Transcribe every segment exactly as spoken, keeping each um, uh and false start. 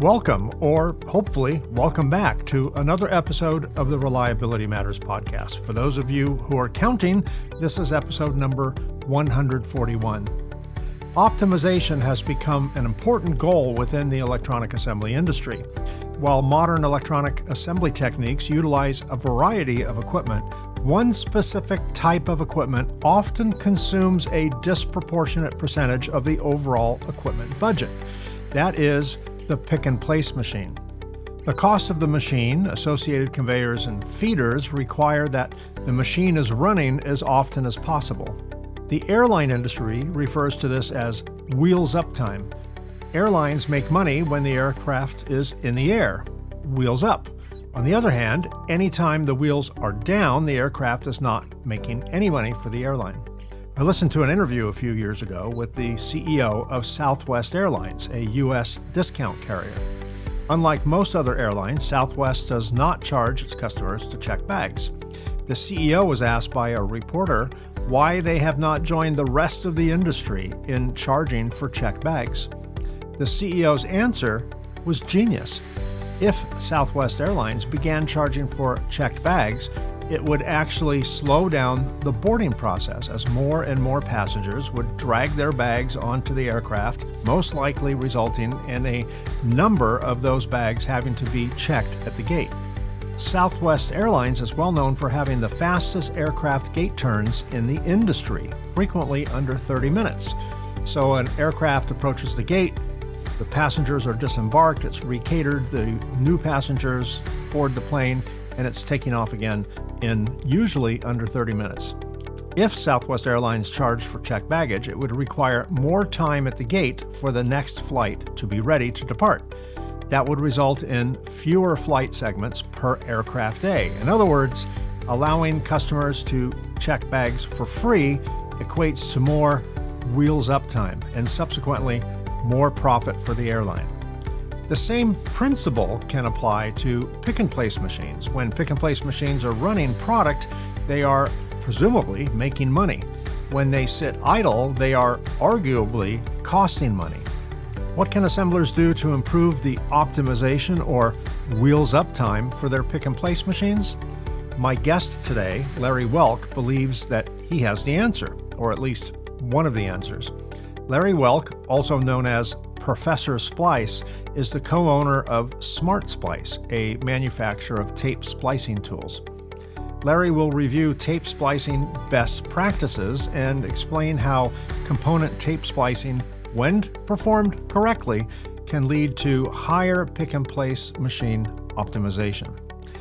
Welcome, or hopefully welcome back to another episode of the Reliability Matters podcast. For those of you who are counting, this is episode number one hundred forty-one. Optimization has become an important goal within the electronic assembly industry. While modern electronic assembly techniques utilize a variety of equipment, one specific type of equipment often consumes a disproportionate percentage of the overall equipment budget. That is the pick-and-place machine. The cost of the machine, associated conveyors, and feeders require that the machine is running as often as possible. The airline industry refers to this as wheels up time. Airlines make money when the aircraft is in the air, wheels up. On the other hand, anytime the wheels are down, the aircraft is not making any money for the airline. I listened to an interview a few years ago with the C E O of Southwest Airlines, a U S discount carrier. Unlike most other airlines, Southwest does not charge its customers to check bags. The C E O was asked by a reporter why they have not joined the rest of the industry in charging for checked bags. The C E O's answer was genius. If Southwest Airlines began charging for checked bags, it would actually slow down the boarding process as more and more passengers would drag their bags onto the aircraft, most likely resulting in a number of those bags having to be checked at the gate. Southwest Airlines is well known for having the fastest aircraft gate turns in the industry, frequently under thirty minutes. So an aircraft approaches the gate, the passengers are disembarked, it's recatered, the new passengers board the plane, and it's taking off again in usually under thirty minutes. If Southwest Airlines charged for checked baggage, it would require more time at the gate for the next flight to be ready to depart. That would result in fewer flight segments per aircraft day. In other words, allowing customers to check bags for free equates to more wheels up time and subsequently more profit for the airline. The same principle can apply to pick-and-place machines. When pick-and-place machines are running product, they are presumably making money. When they sit idle, they are arguably costing money. What can assemblers do to improve the optimization or wheels up time for their pick-and-place machines? My guest today, Larry Welk, believes that he has the answer, or at least one of the answers. Larry Welk, also known as Professor Splice, is the co-owner of Smart Splice, a manufacturer of tape splicing tools. Larry will review tape splicing best practices and explain how component tape splicing, when performed correctly, can lead to higher pick-and-place machine optimization.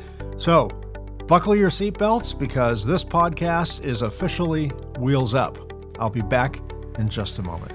So, buckle your seatbelts because this podcast is officially wheels up. I'll be back in just a moment.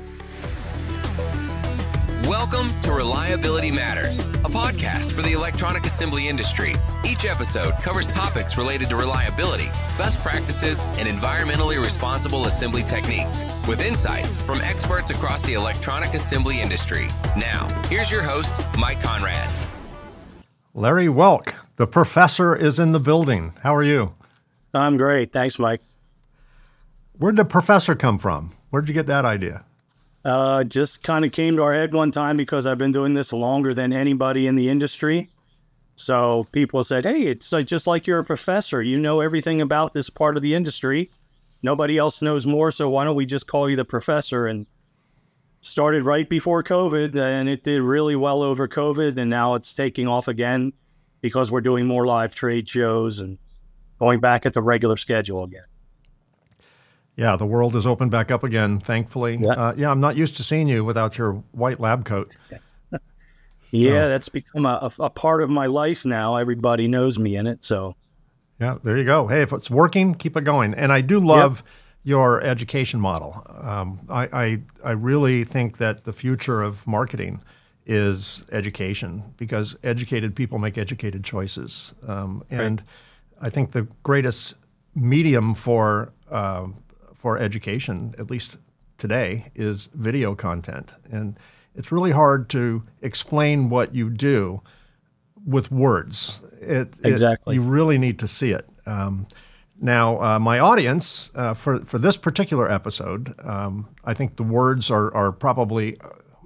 Welcome to Reliability Matters, a podcast for the electronic assembly industry. Each episode covers topics related to reliability, best practices, and environmentally responsible assembly techniques, with insights from experts across the electronic assembly industry. Now, here's your host, Mike Conrad. Larry Welk, the professor, is in the building. How are you? I'm great. Thanks, Mike. Where did the professor come from? Where did you get that idea? Uh, just kind of came to our head one time because I've been doing this longer than anybody in the industry. So people said, hey, it's like, just like you're a professor. You know everything about this part of the industry. Nobody else knows more, so why don't we just call you the professor? And started right before COVID, and it did really well over COVID, and now it's taking off again because we're doing more live trade shows and going back at the regular schedule again. Yeah, the world has opened back up again, thankfully. Yeah, uh, yeah I'm not used to seeing you without your white lab coat. Yeah, so, that's become a, a part of my life now. Everybody knows me in it, so. Yeah, there you go. Hey, if it's working, keep it going. And I do love yep. your education model. Um, I, I I really think that the future of marketing is education because educated people make educated choices. Um, and right. I think the greatest medium for uh, for education, at least today, is video content. And it's really hard to explain what you do with words. It, exactly. It, you really need to see it. Um, now, uh, my audience, uh, for, for this particular episode, um, I think the words are, are probably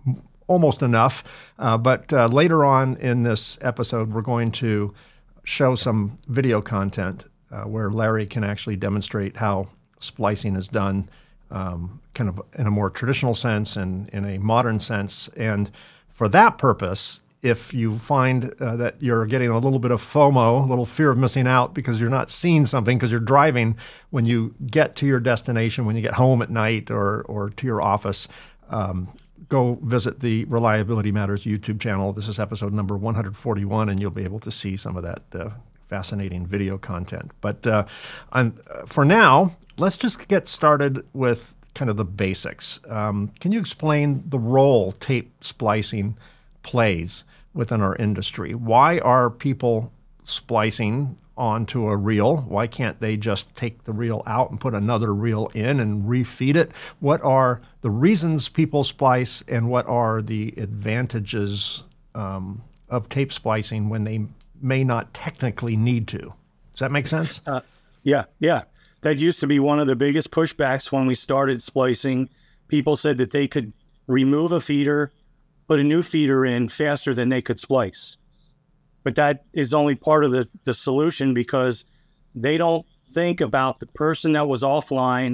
almost enough. Uh, but uh, later on in this episode, we're going to show some video content uh, where Larry can actually demonstrate how splicing is done um, kind of in a more traditional sense and in a modern sense. And for that purpose, if you find uh, that you're getting a little bit of FOMO, a little fear of missing out because you're not seeing something because you're driving, when you get to your destination, when you get home at night or, or to your office, um, go visit the Reliability Matters YouTube channel. This is episode number one forty-one, and you'll be able to see some of that uh, fascinating video content. But uh, on, uh, for now, let's just get started with kind of the basics. Um, can you explain the role tape splicing plays within our industry? Why are people splicing onto a reel? Why can't they just take the reel out and put another reel in and refeed it? What are the reasons people splice, and what are the advantages um, of tape splicing when they may not technically need to? Does that make sense? Uh, yeah, yeah. That used to be one of the biggest pushbacks when we started splicing. People said that they could remove a feeder, put a new feeder in faster than they could splice. But that is only part of the, the solution, because they don't think about the person that was offline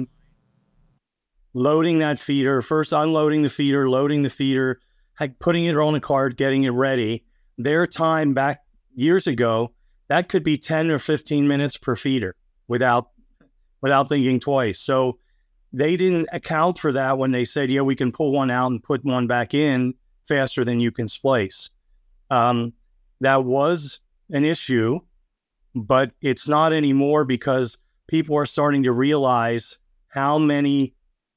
loading that feeder, first unloading the feeder, loading the feeder, putting it on a cart, getting it ready. Their time back years ago, that could be ten or fifteen minutes per feeder without without thinking twice. So they didn't account for that when they said, yeah, we can pull one out and put one back in faster than you can splice. Um, that was an issue, but it's not anymore, because people are starting to realize how many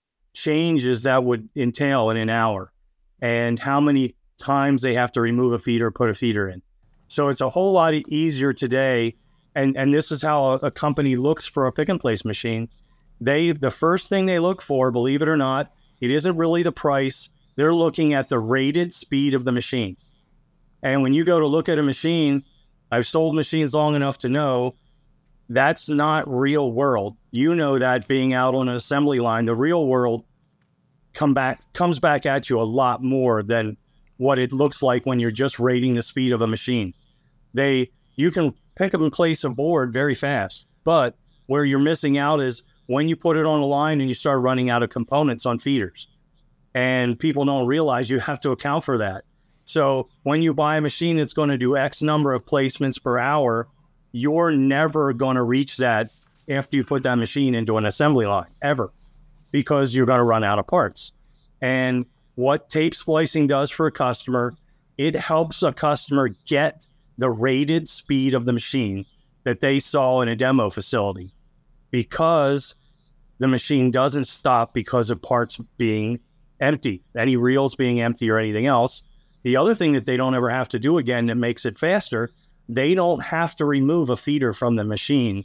changes that would entail in an hour and how many times they have to remove a feeder, put a feeder in. So it's a whole lot easier today. And, and this is how a, a company looks for a pick and place machine. They, the first thing they look for, believe it or not, it isn't really the price. They're looking at the rated speed of the machine. And when you go to look at a machine, I've sold machines long enough to know that's not real world. You know that, being out on an assembly line. The real world come back comes back at you a lot more than what it looks like when you're just rating the speed of a machine. They you can pick up and place a board very fast, but where you're missing out is when you put it on the line and you start running out of components on feeders. And people don't realize you have to account for that. So when you buy a machine that's going to do X number of placements per hour, you're never going to reach that after you put that machine into an assembly line, ever, because you're going to run out of parts. And what tape splicing does for a customer, it helps a customer get the rated speed of the machine that they saw in a demo facility, because the machine doesn't stop because of parts being empty, any reels being empty or anything else. The other thing that they don't ever have to do again that makes it faster, they don't have to remove a feeder from the machine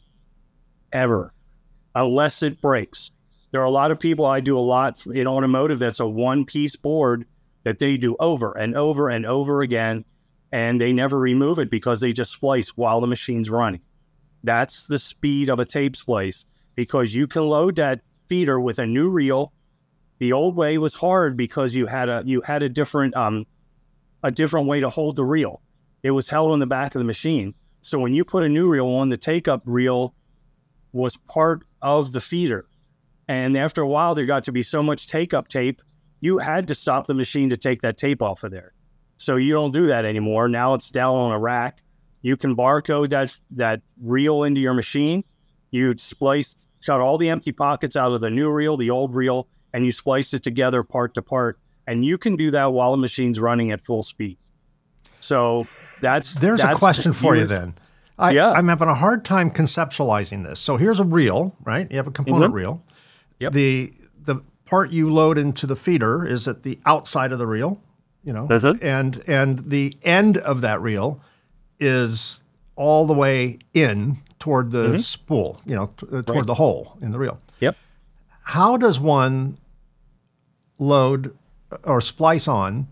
ever, unless it breaks. There are a lot of people, I do a lot in automotive, that's a one-piece board that they do over and over and over again, and they never remove it because they just splice while the machine's running. That's the speed of a tape splice, because you can load that feeder with a new reel. The old way was hard because you had a you had a different um a different way to hold the reel. It was held on the back of the machine. So when you put a new reel on, the take-up reel was part of the feeder. And after a while, there got to be so much take-up tape, you had to stop the machine to take that tape off of there. So you don't do that anymore. Now it's down on a rack. You can barcode that, that reel into your machine. You splice, cut all the empty pockets out of the new reel, the old reel, and you splice it together part to part. And you can do that while the machine's running at full speed. So that's... There's that's, a question for you then. I, yeah. I'm having a hard time conceptualizing this. So here's a reel, right? You have a component mm-hmm. reel. Yep. The the part you load into the feeder is at the outside of the reel, you know. That's it. And, and the end of that reel is all the way in toward the mm-hmm. spool, you know, t- toward right. the hole in the reel. Yep. How does one load or splice on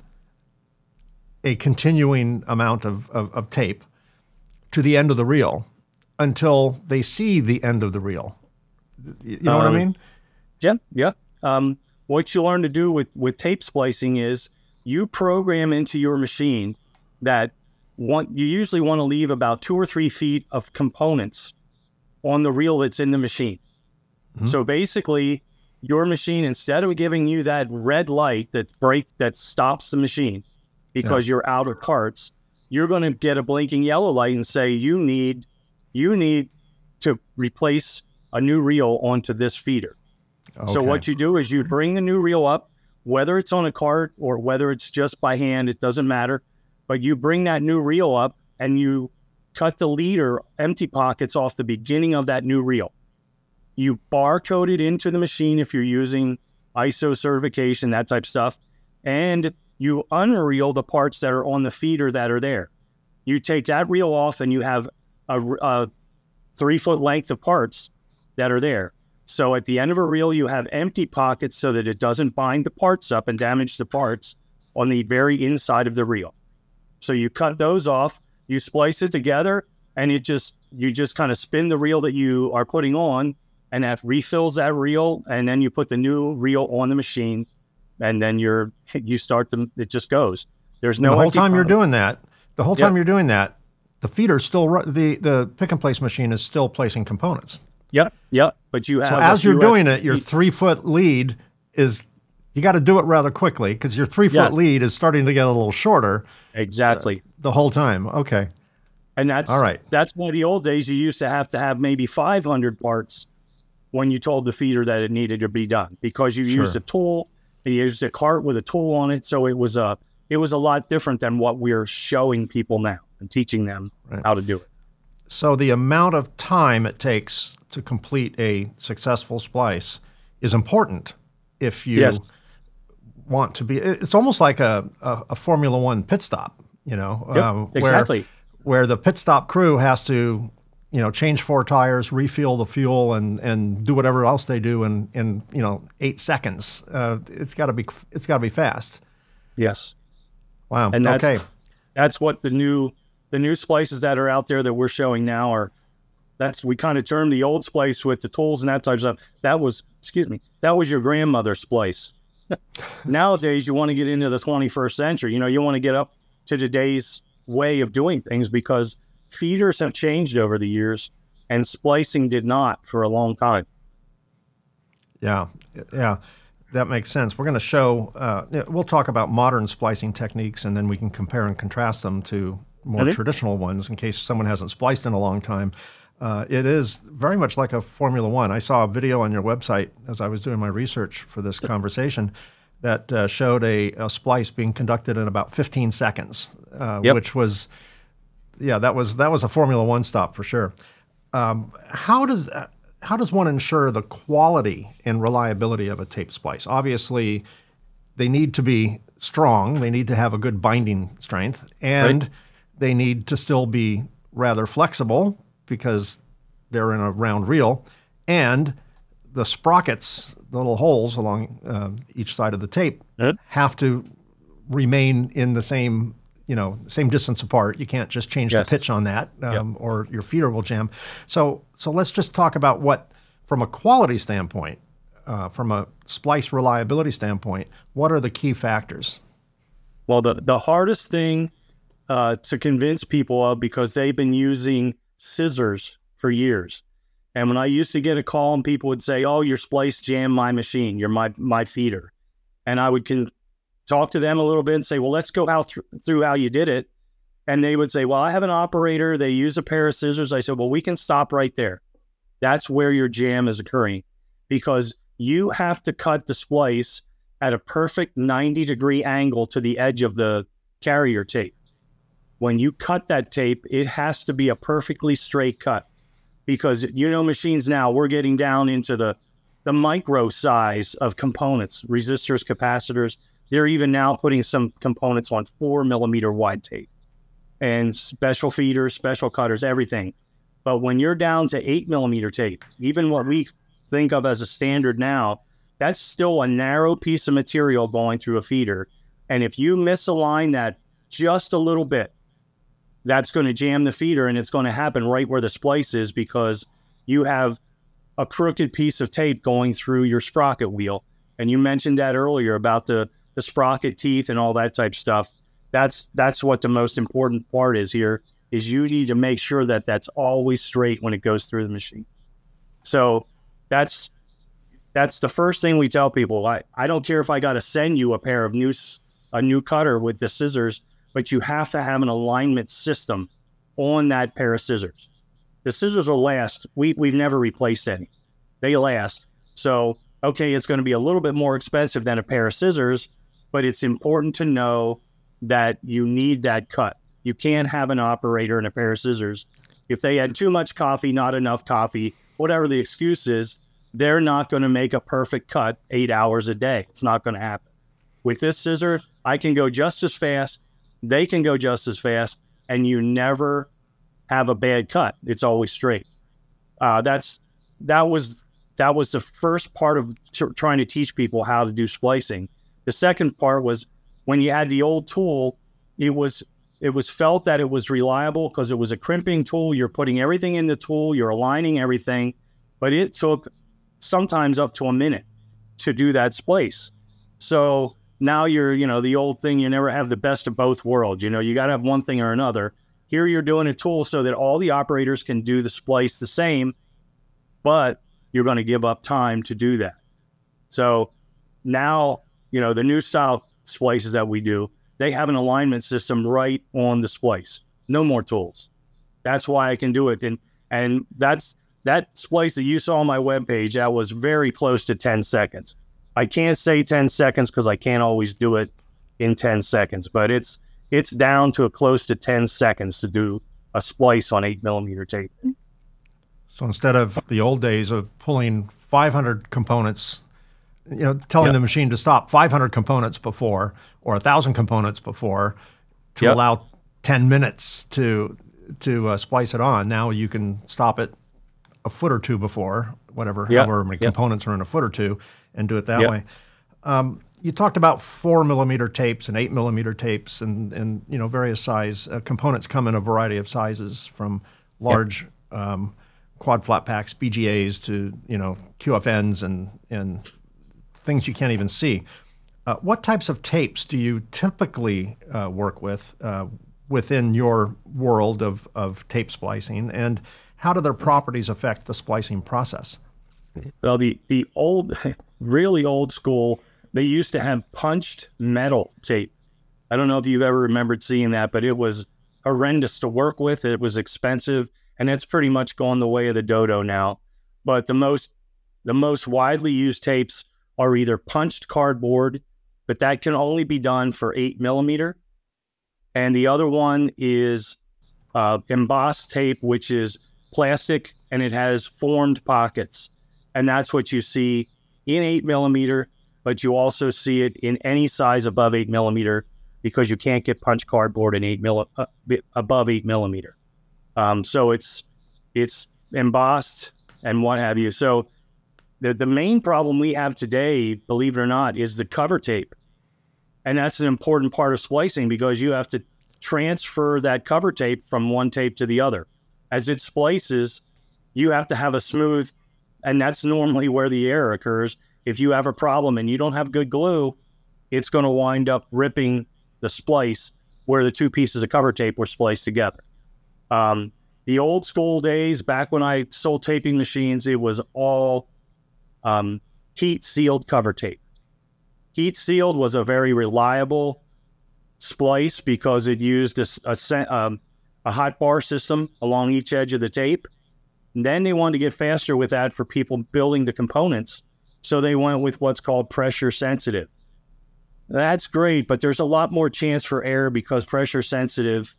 a continuing amount of, of, of tape to the end of the reel until they see the end of the reel? You know um, what I mean? Yeah, yeah. Um, what you learn to do with, with tape splicing is you program into your machine that one, you usually want to leave about two or three feet of components on the reel that's in the machine. Mm-hmm. So basically, your machine, instead of giving you that red light that break that stops the machine because yeah. you're out of parts, you're going to get a blinking yellow light and say you need you need to replace a new reel onto this feeder. Okay. So what you do is you bring the new reel up, whether it's on a cart or whether it's just by hand, it doesn't matter. But you bring that new reel up and you cut the leader empty pockets off the beginning of that new reel. You barcode it into the machine if you're using I S O certification, that type of stuff, and you unreel the parts that are on the feeder that are there. You take that reel off and you have a, a three-foot length of parts that are there. So at the end of a reel, you have empty pockets so that it doesn't bind the parts up and damage the parts on the very inside of the reel. So you cut those off, you splice it together, and it just you just kind of spin the reel that you are putting on, and that refills that reel, and then you put the new reel on the machine, and then you're you start them. It just goes. There's no and the whole time pump. You're doing that. The whole time yep. you're doing that, the feeder's still the the pick and place machine is still placing components. Yep, yep. But you have so as you're doing it, your three foot lead is you got to do it rather quickly because your three foot yes. lead is starting to get a little shorter. Exactly. Uh, the whole time. Okay. And that's all right. That's why the old days you used to have to have maybe five hundred parts when you told the feeder that it needed to be done, because you sure. used a tool, you used a cart with a tool on it. So it was a, it was a lot different than what we're showing people now and teaching them right. how to do it. So the amount of time it takes to complete a successful splice is important if you yes. want to be, it's almost like a, a, a Formula One pit stop, you know, yep, um, exactly. where, where the pit stop crew has to, you know, change four tires, refuel the fuel, and, and do whatever else they do in, in you know, eight seconds. Uh, it's got to be it's got to be fast. Yes. Wow. And that's, okay. that's what the new the new splices that are out there that we're showing now are. That's we kind of term the old splice with the tools and that type of stuff. That was excuse me. That was your grandmother's splice. Nowadays, you want to get into the twenty-first century. You know, you want to get up to today's way of doing things because feeders have changed over the years, and splicing did not for a long time. Yeah, yeah, that makes sense. We're going to show, uh, we'll talk about modern splicing techniques, and then we can compare and contrast them to more mm-hmm. traditional ones in case someone hasn't spliced in a long time. Uh, it is very much like a Formula One. I saw a video on your website as I was doing my research for this conversation that uh, showed a, a splice being conducted in about fifteen seconds, uh, yep. which was... Yeah, that was that was a Formula One stop for sure. Um, how does how does one ensure the quality and reliability of a tape splice? Obviously, they need to be strong. They need to have a good binding strength, and right. they need to still be rather flexible because they're in a round reel. And the sprockets, the little holes along uh, each side of the tape, yep. have to remain in the same. You know, same distance apart. You can't just change yes. the pitch on that, um, yep. or your feeder will jam. So, so let's just talk about what, from a quality standpoint, uh, from a splice reliability standpoint, what are the key factors? Well, the the hardest thing uh, to convince people of, because they've been using scissors for years, and when I used to get a call and people would say, "Oh, your splice jammed my machine, you're my my feeder," and I would con- talk to them a little bit and say, well, let's go how th- through how you did it. And they would say, well, I have an operator. They use a pair of scissors. I said, well, we can stop right there. That's where your jam is occurring, because you have to cut the splice at a perfect ninety degree angle to the edge of the carrier tape. When you cut that tape, it has to be a perfectly straight cut, because, you know, machines now, we're getting down into the, the micro size of components, resistors, capacitors. They're even now putting some components on four millimeter wide tape and special feeders, special cutters, everything. But when you're down to eight millimeter tape, even what we think of as a standard now, that's still a narrow piece of material going through a feeder. And if you misalign that just a little bit, that's going to jam the feeder, and it's going to happen right where the splice is, because you have a crooked piece of tape going through your sprocket wheel. And you mentioned that earlier about the the sprocket teeth and all that type stuff. That's that's what the most important part is here, is you need to make sure that that's always straight when it goes through the machine. So that's that's the first thing we tell people. I, I don't care if I got to send you a pair of new a new cutter with the scissors, but you have to have an alignment system on that pair of scissors. The scissors will last. We, we've never replaced any. They last. So, okay, it's going to be a little bit more expensive than a pair of scissors, but it's important to know that you need that cut. You can't have an operator and a pair of scissors. If they had too much coffee, not enough coffee, whatever the excuse is, they're not going to make a perfect cut eight hours a day. It's not going to happen. With this scissor, I can go just as fast. They can go just as fast, and you never have a bad cut. It's always straight. Uh, that's that was that was the first part of t- trying to teach people how to do splicing. The second part was when you had the old tool, it was it was felt that it was reliable because it was a crimping tool. You're putting everything in the tool, you're aligning everything, but it took sometimes up to a minute to do that splice. So now you're, you know, the old thing, you never have the best of both worlds. You know, you got to have one thing or another. Here you're doing a tool so that all the operators can do the splice the same, but you're going to give up time to do that. So now, you know, the new style splices that we do, they have an alignment system right on the splice. No more tools. That's why I can do it. And and that's that splice that you saw on my webpage, that was very close to ten seconds. I can't say ten seconds because I can't always do it in ten seconds, but it's it's down to a close to ten seconds to do a splice on eight millimeter tape. So instead of the old days of pulling five hundred components, you know, telling yep. the machine to stop five hundred components before or one thousand components before to yep. allow ten minutes to to uh, splice it on, now you can stop it a foot or two before, whatever, yep. however many yep. components are in a foot or two, and do it that yep. way. Um, you talked about four millimeter tapes and eight millimeter tapes, and and you know various size uh, components come in a variety of sizes, from large yep. um, quad flat packs, B G As, to you know Q F Ns and and things you can't even see. Uh, what types of tapes do you typically uh, work with uh, within your world of of tape splicing, and how do their properties affect the splicing process? Well, the, the old, really old school, they used to have punched metal tape. I don't know if you've ever remembered seeing that, but it was horrendous to work with. It was expensive, and it's pretty much gone the way of the dodo now. But the most, the most widely used tapes are either punched cardboard, but that can only be done for eight millimeter. And the other one is uh, embossed tape, which is plastic, and it has formed pockets. And that's what you see in eight millimeter, but you also see it in any size above eight millimeter because you can't get punch cardboard in eight mil uh, above eight millimeter. Um, so it's it's embossed and what have you. So the the main problem we have today, believe it or not, is the cover tape, and that's an important part of splicing because you have to transfer that cover tape from one tape to the other. As it splices, you have to have a smooth. And that's normally where the error occurs. If you have a problem and you don't have good glue, it's going to wind up ripping the splice where the two pieces of cover tape were spliced together. Um, the old school days, back when I sold taping machines, it was all um, heat-sealed cover tape. Heat-sealed was a very reliable splice because it used a, a, um, a hot bar system along each edge of the tape. And then they wanted to get faster with that for people building the components. So they went with what's called pressure sensitive. That's great, but there's a lot more chance for error because pressure sensitive,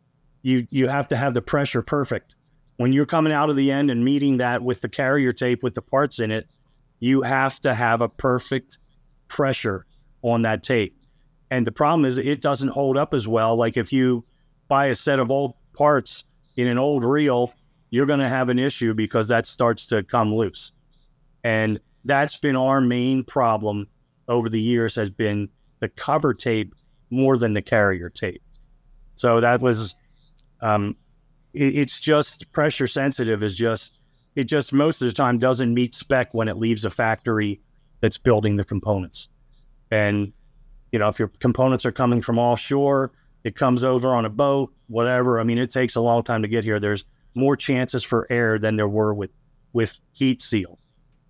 you, you have to have the pressure perfect. When you're coming out of the end and meeting that with the carrier tape with the parts in it, you have to have a perfect pressure on that tape. And the problem is it doesn't hold up as well. Like if you buy a set of old parts in an old reel, you're going to have an issue because that starts to come loose. And that's been our main problem over the years, has been the cover tape more than the carrier tape. So that was, um, it, it's just pressure sensitive is just, it just most of the time doesn't meet spec when it leaves a factory that's building the components. And you know, if your components are coming from offshore, it comes over on a boat, whatever. I mean, it takes a long time to get here. There's more chances for error than there were with, with heat seal.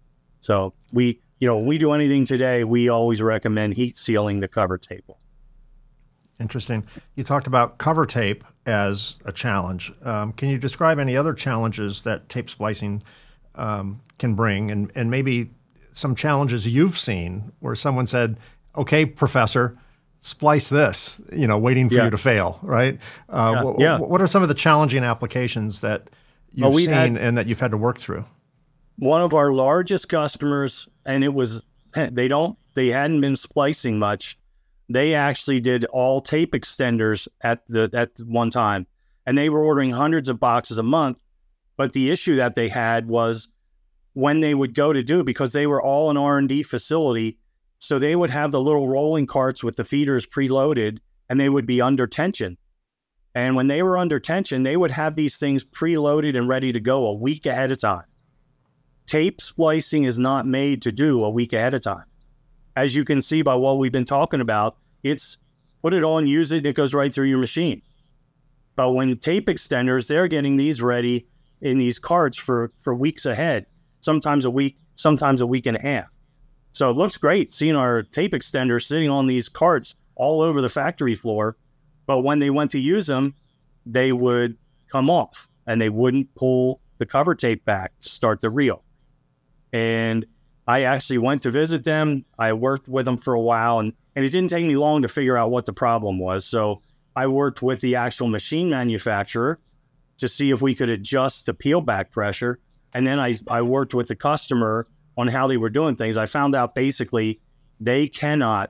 So we, you know, when we do anything today, we always recommend heat sealing the cover tape. Interesting. You talked about cover tape as a challenge. Um, can you describe any other challenges that tape splicing um, can bring, and, and maybe some challenges you've seen where someone said, okay, professor, splice this, you know, waiting for yeah. you to fail, right? Uh, yeah. Wh- yeah. What are some of the challenging applications that you've well, seen had, and that you've had to work through? One of our largest customers, and it was, they don't, they hadn't been splicing much. They actually did all tape extenders at the at one time, and they were ordering hundreds of boxes a month. But the issue that they had was when they would go to do it, because they were all an R and D facility, so they would have the little rolling carts with the feeders preloaded, and they would be under tension. And when they were under tension, they would have these things preloaded and ready to go a week ahead of time. Tape splicing is not made to do a week ahead of time. As you can see by what we've been talking about, it's put it on, use it, and it goes right through your machine. But when tape extenders, they're getting these ready in these carts for, for weeks ahead, sometimes a week, sometimes a week and a half. So it looks great seeing our tape extenders sitting on these carts all over the factory floor. But when they went to use them, they would come off and they wouldn't pull the cover tape back to start the reel. And I actually went to visit them. I worked with them for a while, and, and it didn't take me long to figure out what the problem was. So I worked with the actual machine manufacturer to see if we could adjust the peel back pressure. And then I, I worked with the customer on how they were doing things. I found out basically they cannot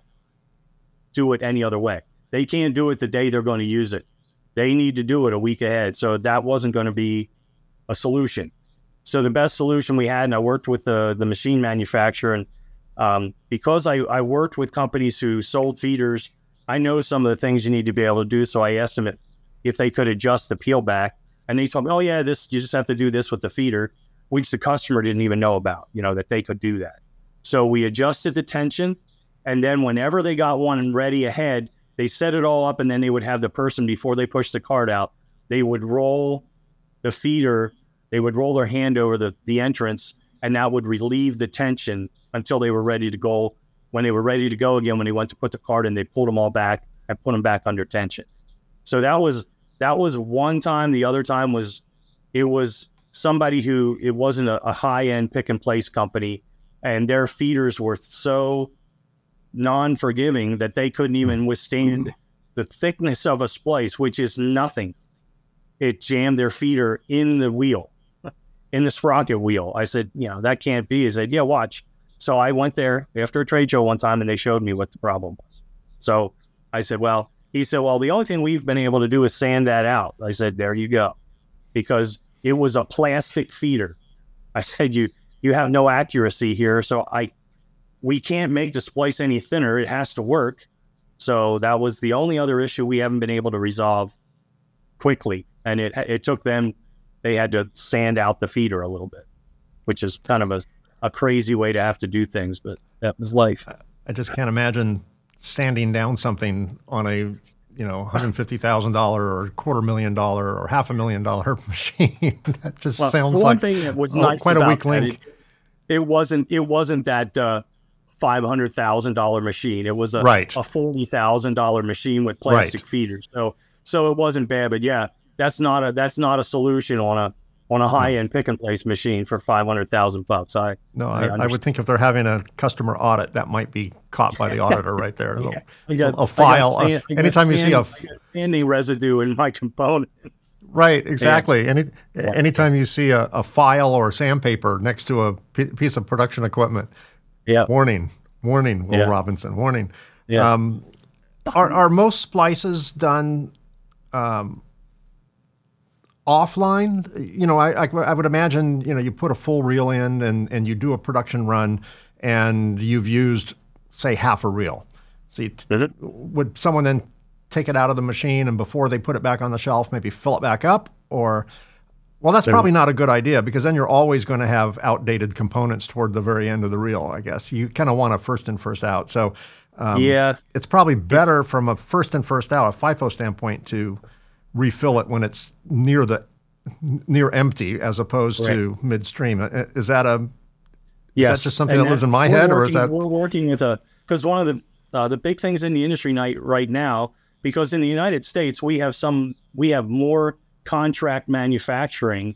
do it any other way. They can't do it the day they're going to use it. They need to do it a week ahead. So that wasn't going to be a solution. So the best solution we had, and I worked with the, the machine manufacturer, and um, because I, I worked with companies who sold feeders, I know some of the things you need to be able to do. So I asked them if, if they could adjust the peel back, and they told me, oh yeah, this, you just have to do this with the feeder, which the customer didn't even know about, you know, that they could do that. So we adjusted the tension, and then whenever they got one ready ahead, they set it all up, and then they would have the person, before they pushed the cart out, they would roll the feeder. They would roll their hand over the, the entrance, and that would relieve the tension until they were ready to go. When they were ready to go again, when they went to put the cart in, they pulled them all back and put them back under tension. So that was that was one time. The other time was, it was somebody who, it wasn't a, a high-end pick-and-place company, and their feeders were so non-forgiving that they couldn't even withstand the thickness of a splice, which is nothing. It jammed their feeder in the wheel. In the sprocket wheel. I said, you know, that can't be. He said, yeah, watch. So I went there after a trade show one time, and they showed me what the problem was. So I said, well, he said, well, the only thing we've been able to do is sand that out. I said, there you go. Because it was a plastic feeder. I said, you you have no accuracy here. So I we can't make the splice any thinner. It has to work. So that was the only other issue we haven't been able to resolve quickly. And it it took them, they had to sand out the feeder a little bit, which is kind of a, a crazy way to have to do things, but that was life. I just can't imagine sanding down something on a, you know, one hundred fifty thousand dollars or quarter million dollar or half a million dollar machine. That just well, sounds one like thing that was oh, nice quite about a weak link. It, it wasn't, it wasn't that uh, five hundred thousand dollars machine. It was a, right. a forty thousand dollars machine with plastic right. feeders. So, so it wasn't bad, but yeah, that's not a, that's not a solution on a, on a high-end pick-and-place machine for five hundred thousand bucks. I no, I, I, I would think if they're having a customer audit, that might be caught by the auditor right there. Yeah. A, got, a file. Stand, uh, anytime you stand, see a standing residue in my components. Right, exactly. Yeah. Any yeah. anytime you see a, a file or sandpaper next to a p- piece of production equipment, yeah, warning, warning, Will yeah. Robinson, warning. Yeah. Um, are are most splices done? Um, offline? You know, I, I, I would imagine, you know, you put a full reel in and, and you do a production run and you've used, say, half a reel. So you t- mm-hmm. would someone then take it out of the machine and before they put it back on the shelf, maybe fill it back up? Or, well, that's probably not a good idea because then you're always going to have outdated components toward the very end of the reel, I guess. You kind of want a first in, first out. So Um, yeah. It's probably better it's, from a first in, first out, a FIFO standpoint, to refill it when it's near the near empty as opposed right. to midstream. Is that a yes. is that just something and that lives in my head, working, or is that we're working with a because one of the uh, the big things in the industry night right now, because in the United States we have some we have more contract manufacturing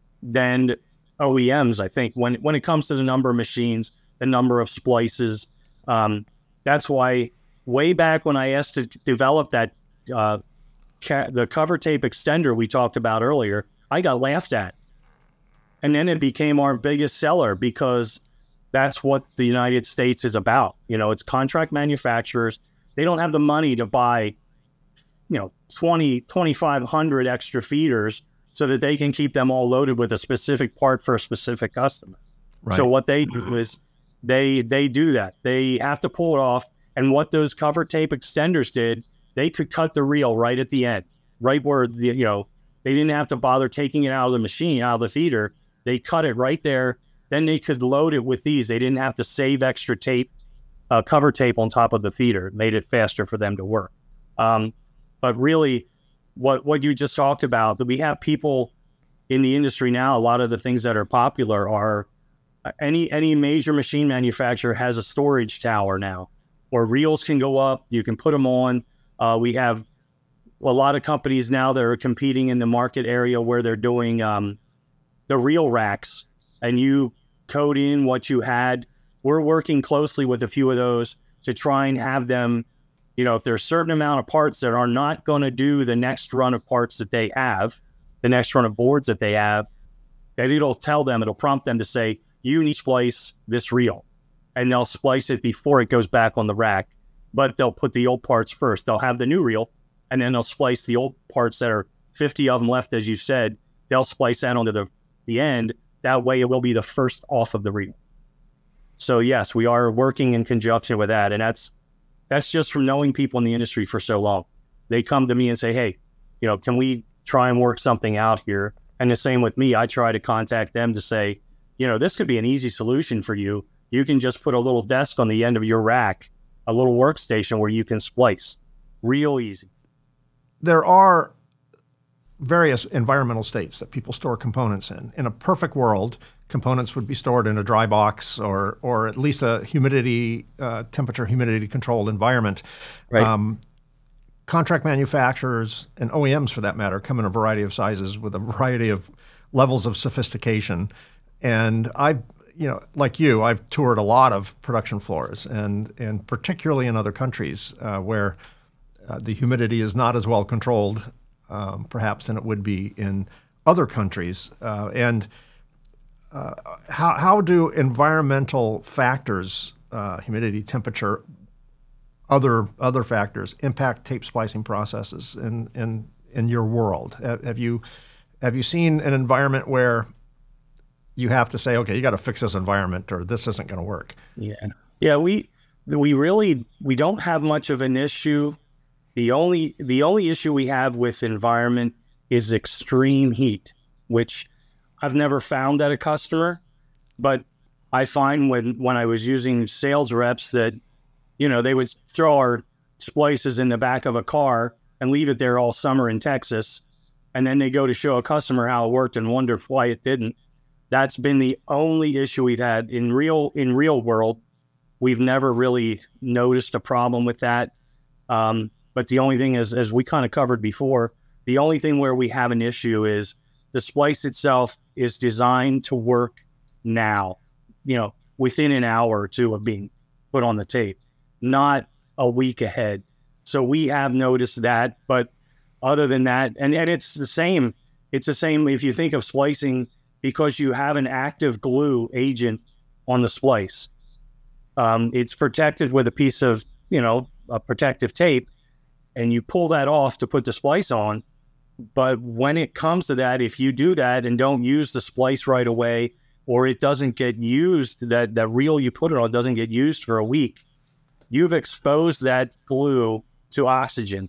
than O E Ms. I think when when it comes to the number of machines, the number of splices. Um, that's why way back when I asked to develop that uh, ca- the cover tape extender we talked about earlier, I got laughed at. And then it became our biggest seller because that's what the United States is about. You know, it's contract manufacturers. They don't have the money to buy, you know, twenty, twenty-five hundred extra feeders so that they can keep them all loaded with a specific part for a specific customer. Right. So what they do is they they do that. They have to pull it off. And what those cover tape extenders did, they could cut the reel right at the end, right where the, you know, they didn't have to bother taking it out of the machine, out of the feeder. They cut it right there. Then they could load it with these. They didn't have to save extra tape, uh, cover tape on top of the feeder. It made it faster for them to work. Um, but really, what what you just talked about, that we have people in the industry now, a lot of the things that are popular are uh, any any major machine manufacturer has a storage tower now, where reels can go up. You can put them on. Uh, we have a lot of companies now that are competing in the market area where they're doing um, the reel racks, and you code in what you had. We're working closely with a few of those to try and have them, you know, if there's a certain amount of parts that are not going to do the next run of parts that they have, the next run of boards that they have, that it'll tell them, it'll prompt them to say, you need to splice this reel. And they'll splice it before it goes back on the rack. But they'll put the old parts first. They'll have the new reel, and then they'll splice the old parts that are fifty of them left, as you said. They'll splice that onto the, the end. That way it will be the first off of the reel. So yes, we are working in conjunction with that. And that's that's just from knowing people in the industry for so long. They come to me and say, hey, you know, can we try and work something out here? And the same with me. I try to contact them to say, you know, this could be an easy solution for you. You can just put a little desk on the end of your rack, a little workstation where you can splice. Real easy. There are various environmental states that people store components in. In a perfect world, components would be stored in a dry box or or at least a humidity, uh, temperature, humidity controlled environment. Right. Um, contract manufacturers and O E Ms, for that matter, come in a variety of sizes with a variety of levels of sophistication. And I've, you know, like you, I've toured a lot of production floors, and and particularly in other countries uh, where uh, the humidity is not as well controlled, um, perhaps, than it would be in other countries. Uh, and uh, how how do environmental factors, uh, humidity, temperature, other other factors, impact tape splicing processes in in in your world? Have you have you seen an environment where you have to say, okay, you got to fix this environment or this isn't going to work? Yeah. Yeah. We, we really, we don't have much of an issue. The only, the only issue we have with environment is extreme heat, which I've never found at a customer, but I find when, when I was using sales reps that, you know, they would throw our splices in the back of a car and leave it there all summer in Texas. And then they go to show a customer how it worked and wonder why it didn't. That's been the only issue we've had in real in real world. We've never really noticed a problem with that. Um, but the only thing is, as we kind of covered before, the only thing where we have an issue is the splice itself is designed to work now, you know, within an hour or two of being put on the tape, not a week ahead. So we have noticed that. But other than that, and, and it's the same. It's the same if you think of splicing, because you have an active glue agent on the splice. Um, it's protected with a piece of, you know, a protective tape, and you pull that off to put the splice on. But when it comes to that, if you do that and don't use the splice right away, or it doesn't get used, that, that reel you put it on doesn't get used for a week, you've exposed that glue to oxygen,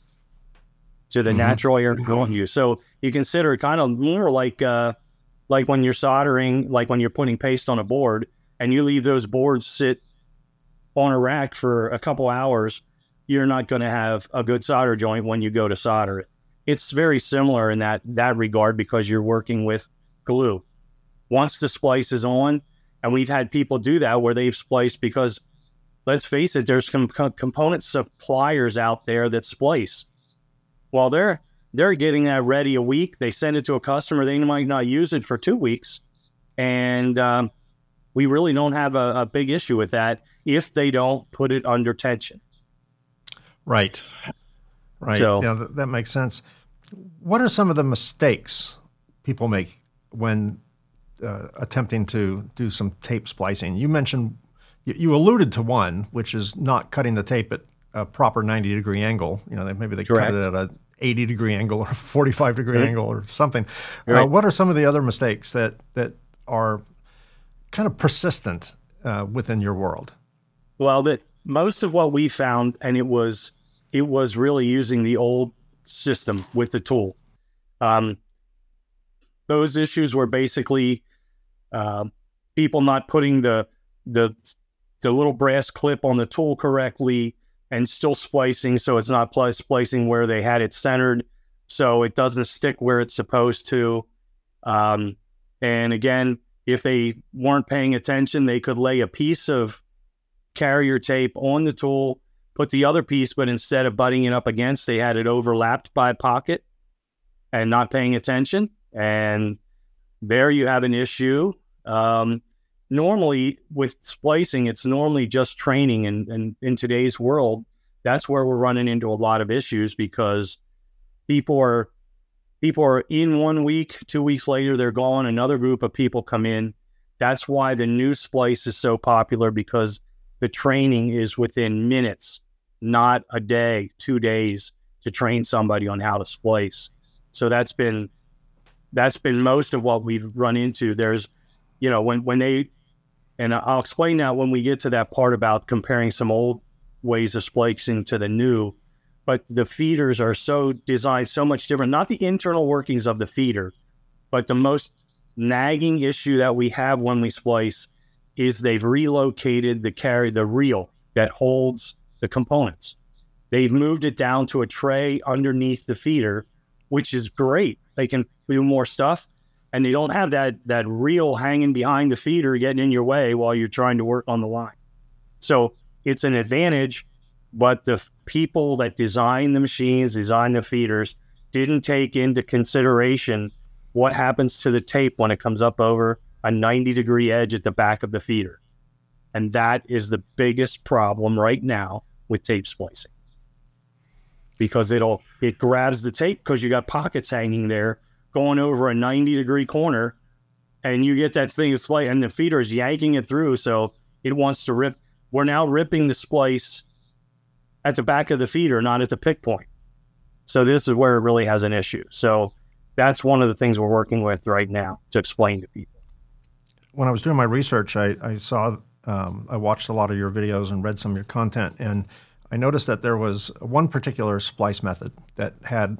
to the mm-hmm. natural air around you. So you consider it kind of more like, uh, like when you're soldering, like when you're putting paste on a board and you leave those boards sit on a rack for a couple hours, you're not going to have a good solder joint when you go to solder it. It's very similar in that that regard because you're working with glue. Once the splice is on, and we've had people do that where they've spliced because, let's face it, there's some com- component suppliers out there that splice. Well, they're they're getting that ready a week. They send it to a customer. They might not use it for two weeks. And um, we really don't have a, a big issue with that if they don't put it under tension. Right. Right. So, yeah, that, that makes sense. What are some of the mistakes people make when uh, attempting to do some tape splicing? You mentioned, you, you alluded to one, which is not cutting the tape at a proper ninety degree angle. You know, they, maybe they Correct. cut it at a eighty degree angle or forty-five degree Right. angle or something. Right. Uh, what are some of the other mistakes that, that are kind of persistent uh, within your world? Well, that most of what we found, and it was it was really using the old system with the tool. Um, those issues were basically uh, people not putting the the the little brass clip on the tool correctly and still splicing, so it's not pl- splicing where they had it centered, so it doesn't stick where it's supposed to. Um, and again, if they weren't paying attention, they could lay a piece of carrier tape on the tool, put the other piece, but instead of butting it up against, they had it overlapped by a pocket and not paying attention. And there you have an issue. Um, normally with splicing, it's normally just training. And, and in today's world, that's where we're running into a lot of issues because people are, people are in one week, two weeks later, they're gone. Another group of people come in. That's why the new splice is so popular because the training is within minutes, not a day, two days to train somebody on how to splice. So that's been that's been most of what we've run into. There's, you know, when, when they, and I'll explain that when we get to that part about comparing some old ways of splicing to the new, but the feeders are so designed so much different, not the internal workings of the feeder, but the most nagging issue that we have when we splice is they've relocated the carry, the reel that holds the components. They've moved it down to a tray underneath the feeder, which is great. They can do more stuff, and they don't have that that reel hanging behind the feeder getting in your way while you're trying to work on the line. So it's an advantage, but the people that design the machines, design the feeders, didn't take into consideration what happens to the tape when it comes up over a ninety degree edge at the back of the feeder. And that is the biggest problem right now with tape splicing. Because it'll it grabs the tape because you got pockets hanging there going over a ninety degree corner, and you get that thing spliced, and the feeder is yanking it through, so it wants to rip. We're now ripping the splice at the back of the feeder, not at the pick point. So this is where it really has an issue. So that's one of the things we're working with right now to explain to people. When I was doing my research, I, I saw, um, I watched a lot of your videos and read some of your content, and I noticed that there was one particular splice method that had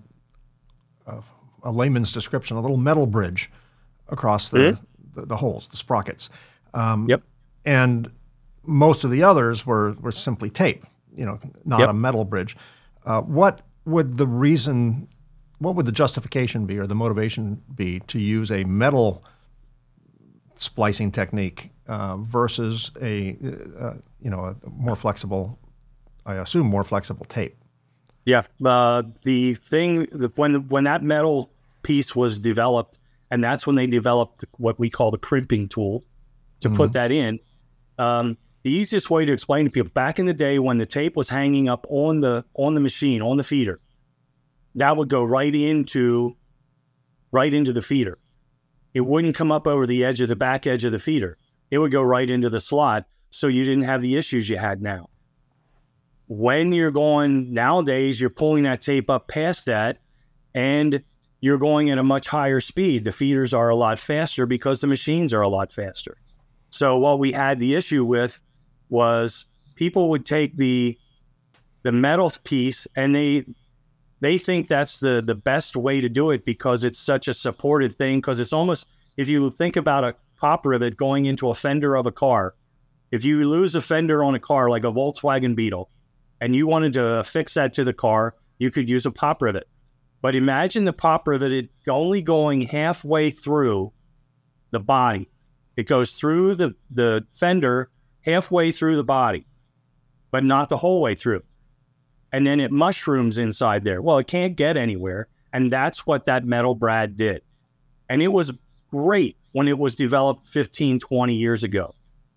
a, a layman's description, a little metal bridge across the, mm-hmm. the, the holes, the sprockets. Um, yep. And most of the others were, were simply tape, you know, not yep. a metal bridge. Uh, what would the reason, what would the justification be or the motivation be to use a metal splicing technique uh, versus a, uh, you know, a more flexible, I assume more flexible tape? Yeah. Uh, the thing, when when that metal piece was developed, and that's when they developed what we call the crimping tool to mm-hmm. put that in, um, the easiest way to explain to people, back in the day when the tape was hanging up on the on the machine, on the feeder, that would go right into, right into the feeder. It wouldn't come up over the edge of the back edge of the feeder. It would go right into the slot, so you didn't have the issues you had now. When you're going, nowadays, you're pulling that tape up past that, and you're going at a much higher speed. The feeders are a lot faster because the machines are a lot faster. So what we had the issue with was people would take the the metal piece, and they they think that's the, the best way to do it because it's such a supported thing, because it's almost, if you think about a pop rivet going into a fender of a car, If you lose a fender on a car like a Volkswagen Beetle and you wanted to fix that to the car, you could use a pop rivet. But imagine the pop rivet only going halfway through the body. It goes through the, the fender halfway through the body, but not the whole way through. And then it mushrooms inside there. Well, it can't get anywhere. And that's what that metal brad did. And it was great when it was developed fifteen, twenty years ago.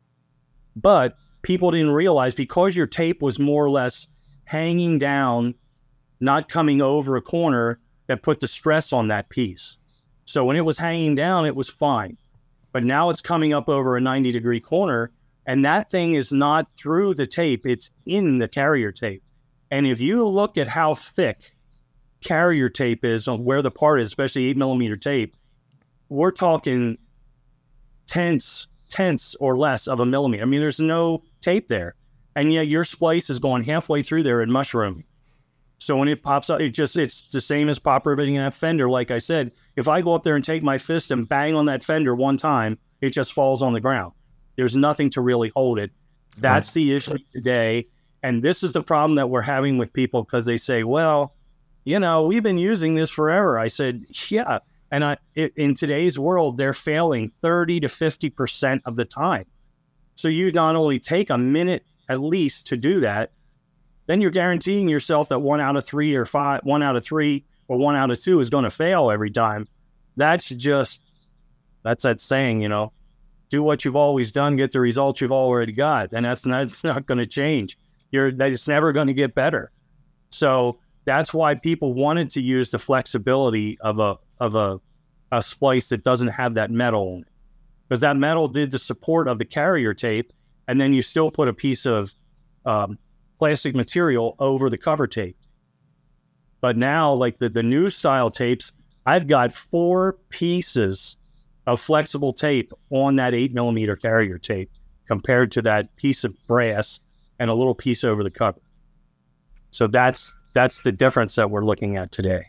But people didn't realize, because your tape was more or less hanging down, not coming over a corner, that put the stress on that piece. So when it was hanging down, it was fine. But now it's coming up over a ninety degree corner, and that thing is not through the tape, it's in the carrier tape. And if you look at how thick carrier tape is on where the part is, especially eight millimeter tape, we're talking tenths, tenths or less of a millimeter. I mean, there's no tape there. And yet your splice is going halfway through there and mushrooming. So when it pops up, it just, it's the same as pop riveting a fender. Like I said, if I go up there and take my fist and bang on that fender one time, it just falls on the ground. There's nothing to really hold it. That's right. The issue today. And this is the problem that we're having with people, because they say, well, you know, we've been using this forever. I said, yeah. And I, it, in today's world, they're failing thirty to fifty percent of the time. So you not only take a minute at least to do that, then you're guaranteeing yourself that one out of three or five, one out of three or one out of two is going to fail every time. That's just, that's that saying, you know, do what you've always done, get the results you've already got. And that's not, it's not going to change. You're, it's never going to get better. So that's why people wanted to use the flexibility of a, of a, a splice that doesn't have that metal on it. Because that metal did the support of the carrier tape, and then you still put a piece of um, plastic material over the cover tape. But now, like the, the new style tapes, I've got four pieces of flexible tape on that eight millimeter carrier tape compared to that piece of brass and a little piece over the cover. So that's that's the difference that we're looking at today.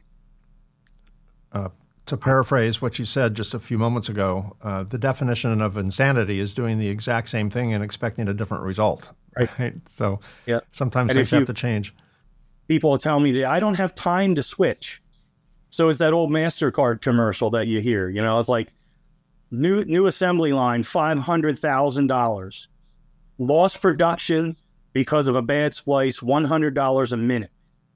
Uh, to paraphrase what you said just a few moments ago, uh, the definition of insanity is doing the exact same thing and expecting a different result. Right. right? So yeah. sometimes and things you, have to change. People tell me that I don't have time to switch. So it's that old MasterCard commercial that you hear. You know, it's like new new assembly line, five hundred thousand dollars. Lost production because of a bad splice, one hundred dollars a minute.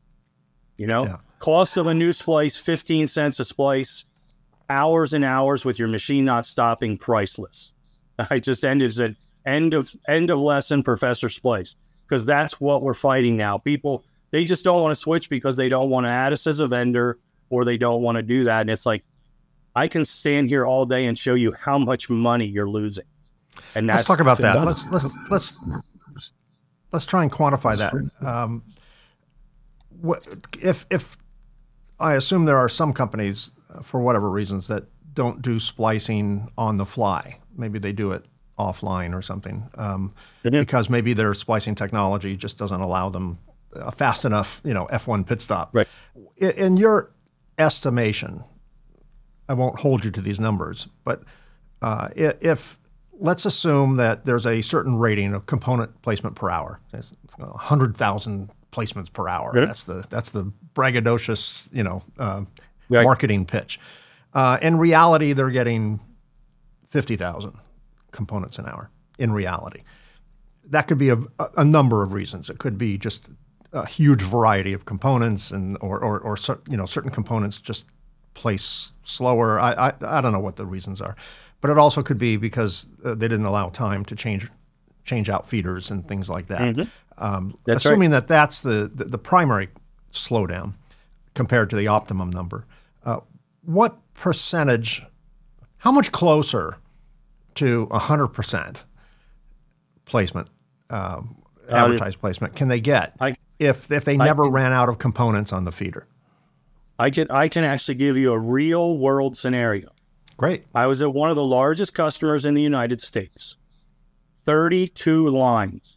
You know, yeah. Cost of a new splice, fifteen cents a splice, hours and hours with your machine not stopping, priceless. I just ended at end of end of lesson, Professor Splice, because that's what we're fighting now. People, they just don't want to switch because they don't want to add us as a vendor, or they don't want to do that. And it's like, I can stand here all day and show you how much money you're losing. And that's, let's talk about that. Let's let's let's let's try and quantify that. Um, what if if I assume there are some companies, uh, for whatever reasons, that don't do splicing on the fly. Maybe they do it offline or something, um, mm-hmm. because maybe their splicing technology just doesn't allow them a fast enough, you know, F one pit stop. Right. In, in your estimation, I won't hold you to these numbers, but uh, if let's assume that there's a certain rating of component placement per hour, it's one hundred thousand placements per hour. Mm-hmm. That's the that's the braggadocious, you know, uh, right. marketing pitch. Uh, in reality, they're getting fifty thousand components an hour. In reality, that could be a, a number of reasons. It could be just a huge variety of components, and or or, or you know, certain components just place slower. I, I I don't know what the reasons are, but it also could be because uh, they didn't allow time to change change out feeders and things like that. Mm-hmm. Um, that's assuming right. that that's the, the the primary slowdown compared to the optimum number. Uh, what percentage? How much closer to one hundred percent placement, um, advertised uh, placement, can they get I, if if they never I, ran out of components on the feeder? I can I can actually give you a real world scenario. Great. I was at one of the largest customers in the United States. thirty-two lines,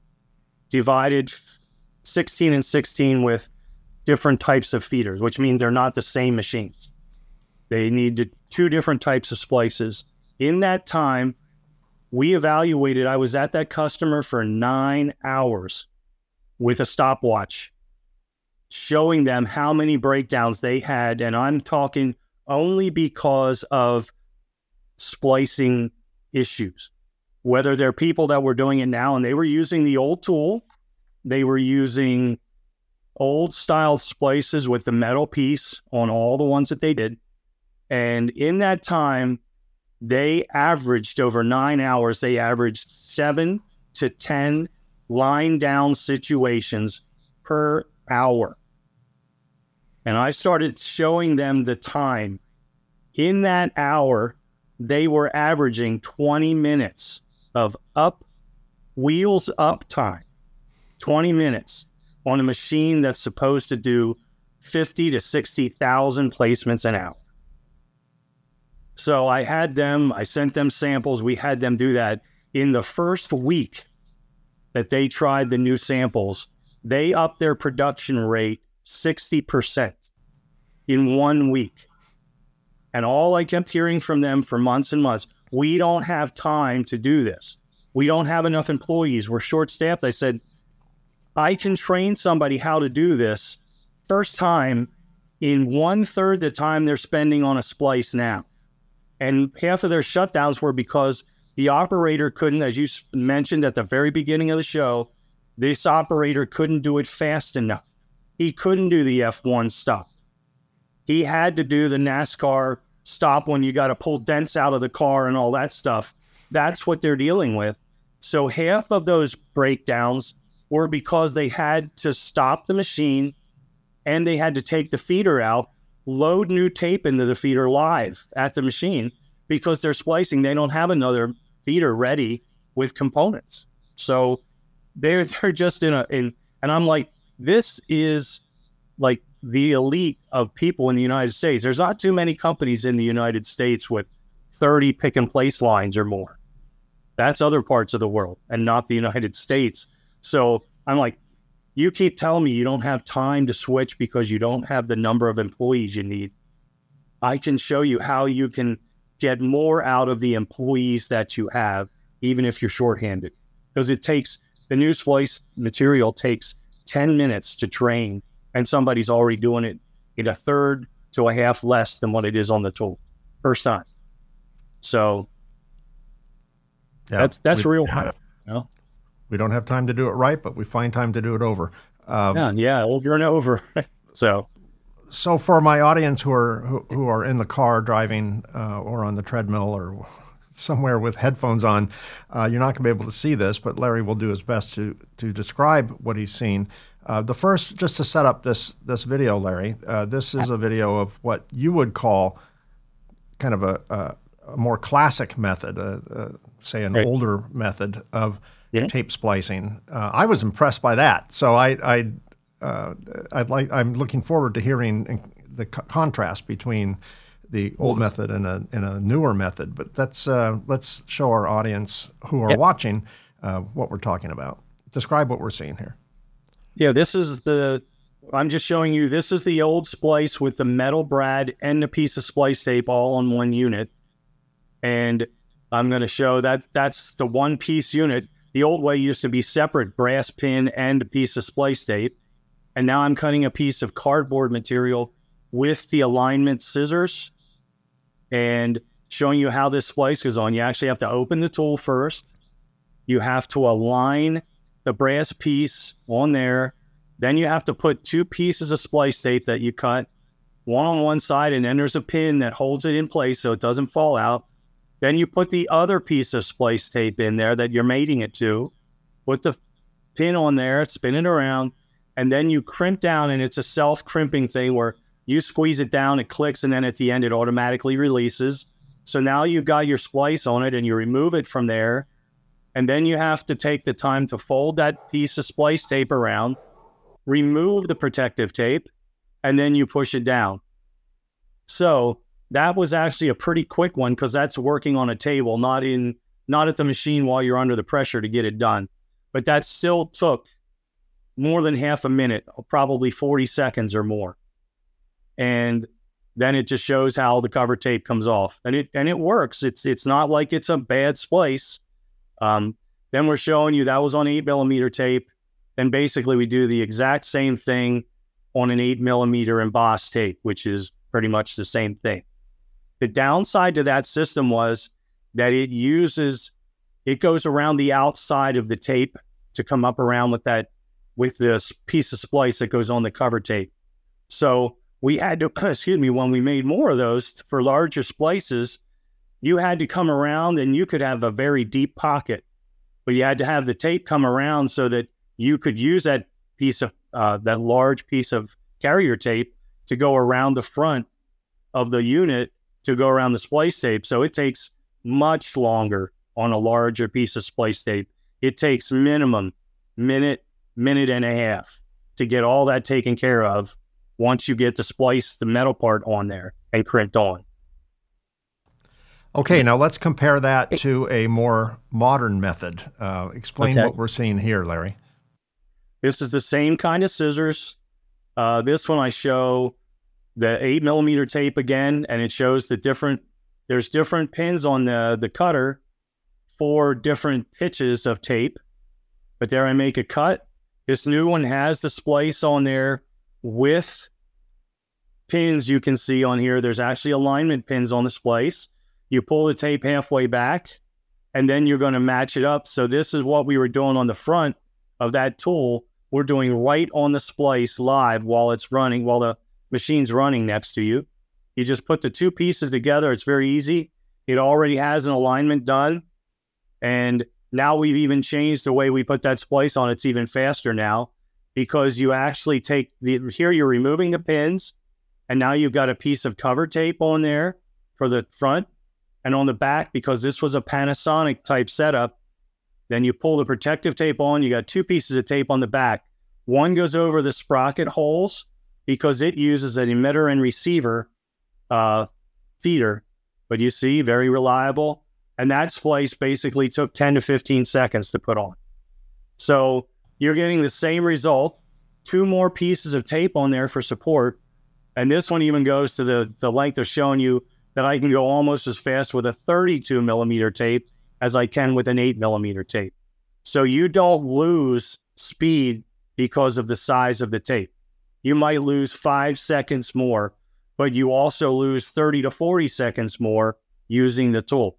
divided sixteen and sixteen with different types of feeders, which means they're not the same machines. They needed two different types of splices. In that time, We evaluated, I was at that customer for nine hours with a stopwatch, showing them how many breakdowns they had. And I'm talking only because of splicing issues, whether they're people that were doing it now and they were using the old tool, they were using old style splices with the metal piece on all the ones that they did. And in that time, they averaged over nine hours, they averaged seven to ten line down situations per hour. And I started showing them the time. In that hour, they were averaging twenty minutes of up, wheels up time, twenty minutes on a machine that's supposed to do fifty to sixty thousand placements an hour. So I had them, I sent them samples, we had them do that. In the first week that they tried the new samples, they upped their production rate sixty percent in one week. And all I kept hearing from them for months and months, we don't have time to do this. We don't have enough employees. We're short-staffed. I said, I can train somebody how to do this first time in one-third the time they're spending on a splice now. And half of their shutdowns were because the operator couldn't, as you mentioned at the very beginning of the show, this operator couldn't do it fast enough. He couldn't do the F one stop. He had to do the NASCAR stop when you got to pull dents out of the car and all that stuff. That's what they're dealing with. So half of those breakdowns were because they had to stop the machine and they had to take the feeder out, load new tape into the feeder live at the machine because they're splicing. They don't have another feeder ready with components. So they're, they're just in a, in, and I'm like, this is like the elite of people in the United States. There's not too many companies in the United States with thirty pick and place lines or more. That's other parts of the world and not the United States. So I'm like, you keep telling me you don't have time to switch because you don't have the number of employees you need. I can show you how you can get more out of the employees that you have, even if you're shorthanded. Because it takes, the new splice material takes ten minutes to train, and somebody's already doing it in a third to a half less than what it is on the tool first time. So yeah, that's that's we, real hard. You know? We don't have time to do it right, but we find time to do it over. Um, yeah, yeah, over and over. so, so for my audience who are who, who are in the car driving uh, or on the treadmill or somewhere with headphones on, uh, you're not going to be able to see this, but Larry will do his best to to describe what he's seen. Uh, the first, just to set up this this video, Larry, uh, this is a video of what you would call kind of a, a, a more classic method, uh, uh, say an right. older method of yeah. tape splicing. Uh, I was impressed by that, so I, I, uh, I'd like. I'm looking forward to hearing the co- contrast between the old method and a and a newer method. But let's uh, let's show our audience who are yeah. watching uh, what we're talking about. Describe what we're seeing here. Yeah, this is the, I'm just showing you, this is the old splice with the metal brad and a piece of splice tape all on one unit. And I'm going to show that that's the one piece unit. The old way used to be separate brass pin and a piece of splice tape. And now I'm cutting a piece of cardboard material with the alignment scissors and showing you how this splice goes on. You actually have to open the tool first. You have to align the brass piece on there. Then you have to put two pieces of splice tape that you cut, one on one side, and then there's a pin that holds it in place so it doesn't fall out. Then you put the other piece of splice tape in there that you're mating it to, put the pin on there, spin it around, and then you crimp down, and it's a self-crimping thing where you squeeze it down, it clicks, and then at the end it automatically releases. So now you've got your splice on it, and you remove it from there. And then you have to take the time to fold that piece of splice tape around, remove the protective tape, and then you push it down. So that was actually a pretty quick one because that's working on a table, not in, not at the machine while you're under the pressure to get it done. But that still took more than half a minute, probably forty seconds or more. And then it just shows how the cover tape comes off. And it and it works. It's it's not like it's a bad splice. Um, then we're showing you that was on eight millimeter tape. Then basically we do the exact same thing on an eight millimeter embossed tape, which is pretty much the same thing. The downside to that system was that it uses, it goes around the outside of the tape to come up around with that, with this piece of splice that goes on the cover tape. So we had to, excuse me, when we made more of those for larger splices, you had to come around and you could have a very deep pocket, but you had to have the tape come around so that you could use that piece of, uh, that large piece of carrier tape to go around the front of the unit to go around the splice tape. So it takes much longer on a larger piece of splice tape. It takes minimum minute, minute and a half to get all that taken care of once you get the splice, the metal part on there and crimped on. Okay, now let's compare that to a more modern method. Uh, explain Okay. what we're seeing here, Larry. This is the same kind of scissors. Uh, this one I show the eight millimeter tape again, and it shows the different, there's different pins on the, the cutter for different pitches of tape. But there I make a cut. This new one has the splice on there with pins you can see on here. There's actually alignment pins on the splice. You pull the tape halfway back, and then you're going to match it up. So this is what we were doing on the front of that tool. We're doing right on the splice live while it's running, while the machine's running next to you. You just put the two pieces together. It's very easy. It already has an alignment done. And now we've even changed the way we put that splice on. It's even faster now because you actually take the, here you're removing the pins, and now you've got a piece of cover tape on there for the front. And on the back, because this was a Panasonic type setup, then you pull the protective tape on. You got two pieces of tape on the back. One goes over the sprocket holes because it uses an emitter and receiver uh, feeder. But you see, very reliable. And that splice basically took ten to fifteen seconds to put on. So you're getting the same result. Two more pieces of tape on there for support. And this one even goes to the, the length of showing you that I can go almost as fast with a thirty-two millimeter tape as I can with an eight millimeter tape. So you don't lose speed because of the size of the tape. You might lose five seconds more, but you also lose thirty to forty seconds more using the tool.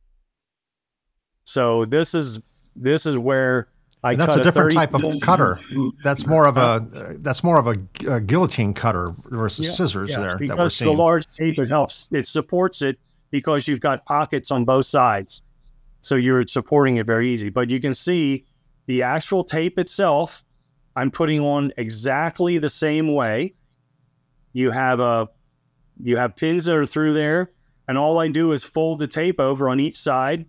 So this is this is where I And that's cut a different thirty type of cutter. That's more of a that's more of a, a guillotine cutter versus Yeah, scissors yes, there that we're because the seeing. large tape, it helps. It supports it because you've got pockets on both sides. So you're supporting it very easy. But you can see the actual tape itself, I'm putting on exactly the same way. You have a you have pins that are through there, and all I do is fold the tape over on each side.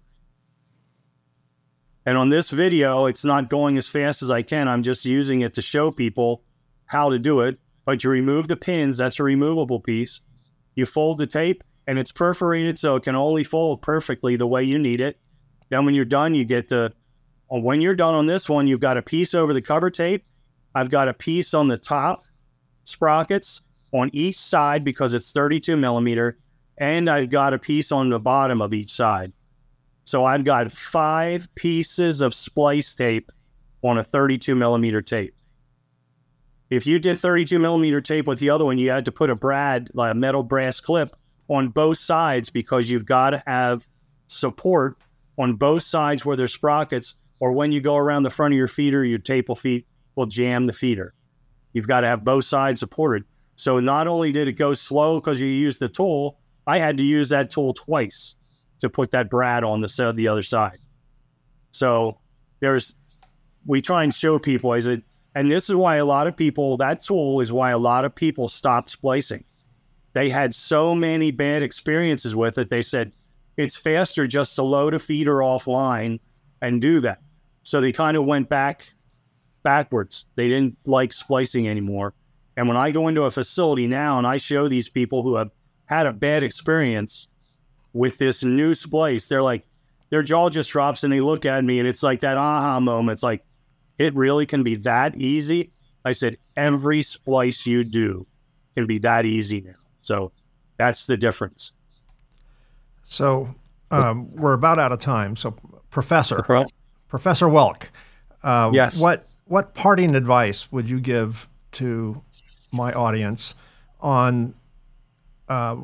And on this video, it's not going as fast as I can. I'm just using it to show people how to do it. But you remove the pins. That's a removable piece. You fold the tape, and it's perforated, so it can only fold perfectly the way you need it. Then when you're done, you get the, when you're done on this one, you've got a piece over the cover tape. I've got a piece on the top sprockets on each side because it's thirty-two millimeter. And I've got a piece on the bottom of each side. So I've got five pieces of splice tape on a thirty-two millimeter tape. If you did thirty-two millimeter tape with the other one, you had to put a brad, like a metal brass clip on both sides because you've got to have support on both sides where there's sprockets, or when you go around the front of your feeder, your tape will, feed, will jam the feeder. You've got to have both sides supported. So not only did it go slow because you used the tool, I had to use that tool twice to put that brad on the, the other side. So there's, we try and show people as it, and this is why a lot of people, that tool is why a lot of people stopped splicing. They had so many bad experiences with it. They said, it's faster just to load a feeder offline and do that. So they kind of went back, backwards. They didn't like splicing anymore. And when I go into a facility now and I show these people who have had a bad experience with this new splice, they're like, their jaw just drops and they look at me and it's like that aha moment. It's like, it really can be that easy. I said, every splice you do can be that easy now. So that's the difference. So um, we're about out of time. So Professor, Right. Professor Welk. Uh, Yes. What what parting advice would you give to my audience on uh,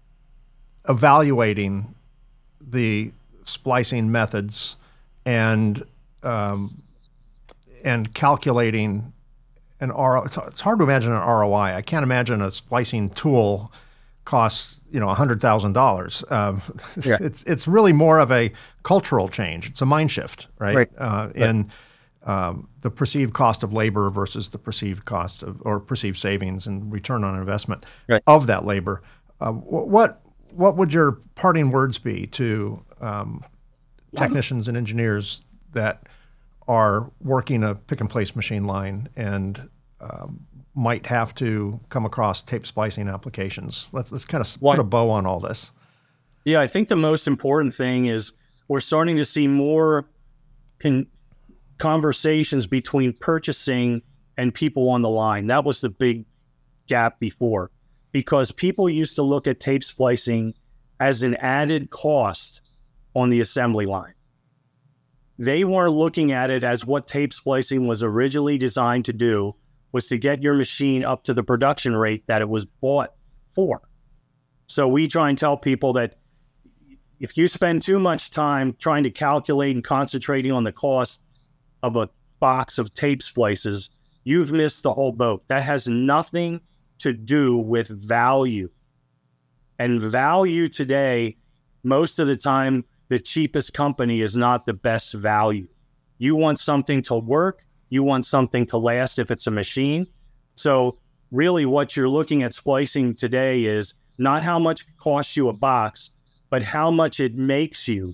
evaluating the splicing methods and um, and calculating an R O I? It's, it's hard to imagine an R O I. I can't imagine a splicing tool costs you know a hundred thousand uh, dollars. Yeah. It's it's really more of a cultural change. It's a mind shift, right? Right. Uh, in um, the perceived cost of labor versus the perceived cost of or perceived savings and return on investment Right. of that labor. Uh, wh- what what would your parting words be to um, technicians and engineers that are working a pick and place machine line and um, might have to come across tape splicing applications? Let's let's kind of Why- put a bow on all this. Yeah, I think the most important thing is we're starting to see more con- conversations between purchasing and people on the line. That was the big gap before, because people used to look at tape splicing as an added cost on the assembly line. They weren't looking at it as what tape splicing was originally designed to do, was to get your machine up to the production rate that it was bought for. So we try and tell people that if you spend too much time trying to calculate and concentrating on the cost of a box of tape splices, you've missed the whole boat. That has nothing to do with value. And value today, most of the time, the cheapest company is not the best value. You want something to work. You want something to last if it's a machine. So really what you're looking at splicing today is not how much it costs you a box, but how much it makes you,